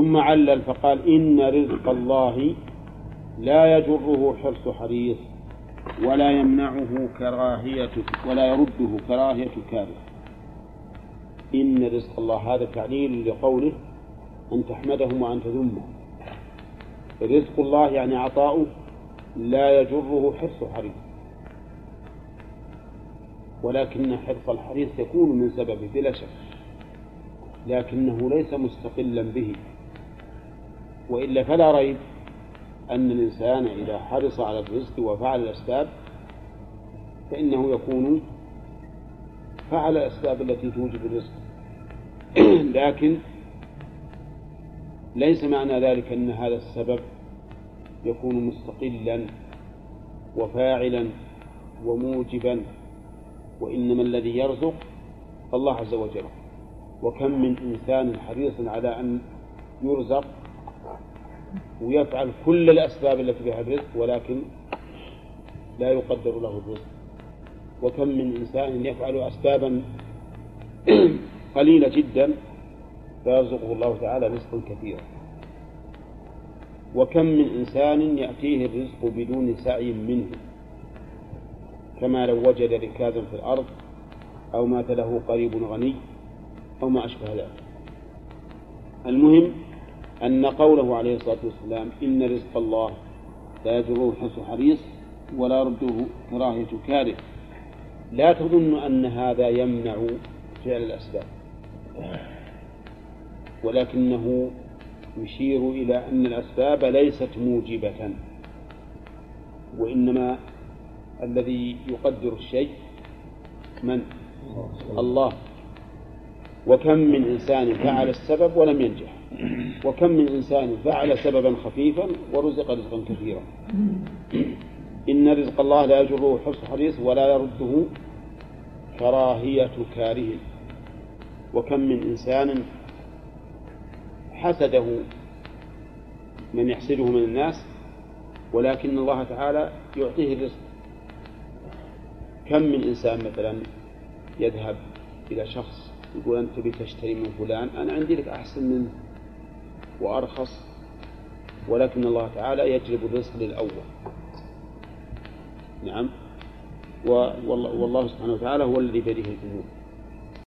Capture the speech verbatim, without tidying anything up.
ثم علل فقال إن رزق الله لا يجره حرص حريص ولا يمنعه كراهية ولا يرده كراهية كاره. إن رزق الله هذا تعليل لقوله أن تحمدهم وأن تذمهم. رزق الله يعني عطاؤه لا يجره حرص حريص، ولكن حرص الحريص يكون من سببه بلا شك، لكنه ليس مستقلا به. وإلا فلا ريب أن الإنسان إذا حرص على الرزق وفعل الأسباب فإنه يكون فعل الأسباب التي توجب الرزق. لكن ليس معنى ذلك أن هذا السبب يكون مستقلا وفاعلا وموجبا، وإنما الذي يرزق الله عز وجل. وكم من إنسان حريص على أن يرزق ويفعل كل الأسباب التي فيها الرزق ولكن لا يقدر له الرزق. وكم من إنسان يفعل أسبابا قليلة جدا فيرزقه الله تعالى رزقا كثيرا. وكم من إنسان يأتيه الرزق بدون سعي منه، كما لو وجد ركازا في الأرض أو مات له قريب غني أو ما أشبه ذلك. المهم أن قوله عليه الصلاة والسلام إن رزق الله لا يجره حرص حريص ولا يرده كراهية كاره، لا تظن أن هذا يمنع فعل الأسباب، ولكنه يشير إلى أن الأسباب ليست موجبة، وإنما الذي يقدر الشيء من؟ الله. وكم من إنسان فعل السبب ولم ينجح، وكم من إنسان فعل سببا خفيفا ورزق رزقا كثيرا. إن رزق الله لا يجره حرص حريص ولا يرده كراهية كاره. وكم من إنسان حسده من يحسده من الناس ولكن الله تعالى يعطيه الرزق. كم من إنسان مثلا يذهب إلى شخص يقول أنت بتشتري من فلان، أنا عندي لك أحسن منه وأرخص، ولكن الله تعالى يجلب الرزق للأول. نعم، والله سبحانه وتعالى هو الذي بيده الأمور.